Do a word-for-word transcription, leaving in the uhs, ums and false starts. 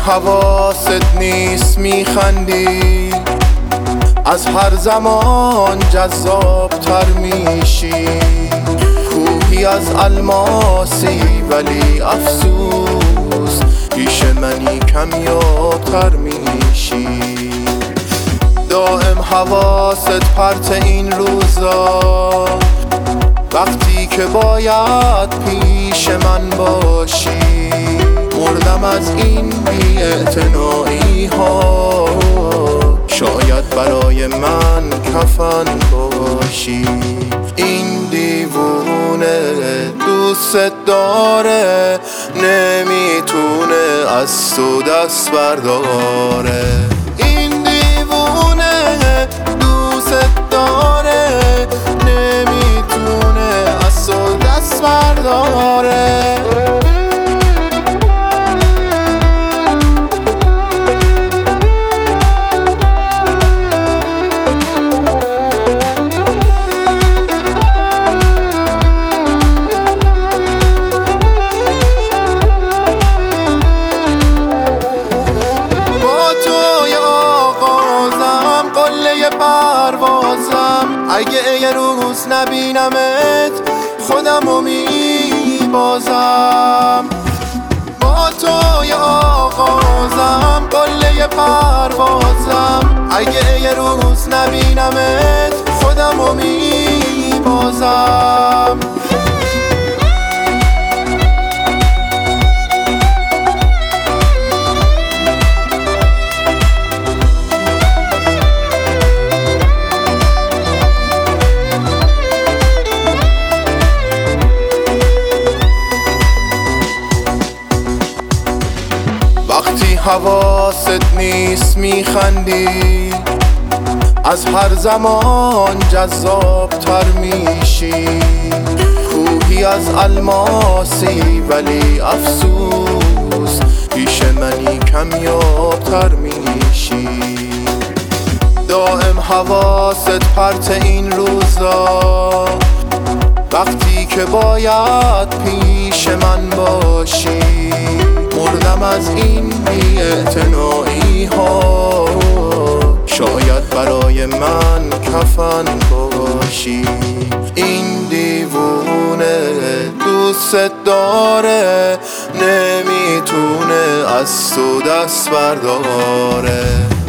حواست نیست میخندی، از هر زمان جذاب تر میشی. کوهی از الماسی ولی افسوس پیش منی کمیاب تر میشی. دائم حواست پرت این روزا، وقتی که باید پیش من باشی. مردم از این بی‌اعتنایی ها، شاید برای من کفن باشی. این دیوونه دوست داره، نمیتونه از تو دست برداره. این دیوونه دوست داره، نمیتونه از تو دست برداره. پروازم اگه یه روز نبینمت خودمو میبازم. با تو یه آغازم قله پروازم اگه یه روز نبینمت خودمو میبازم. وقتی حواست نیست میخندی، از هر زمان جذاب تر میشی. کوهی از الماسی ولی افسوس پیش منی کمیاب تر میشی. دائم حواست پرت این روزا، وقتی که باید پیش من باشی. مردم از این بی‌اعتنایی ها، شاید برای من کفن باشی. این دیوونه دوست داره، نمیتونه از تو دست برداره.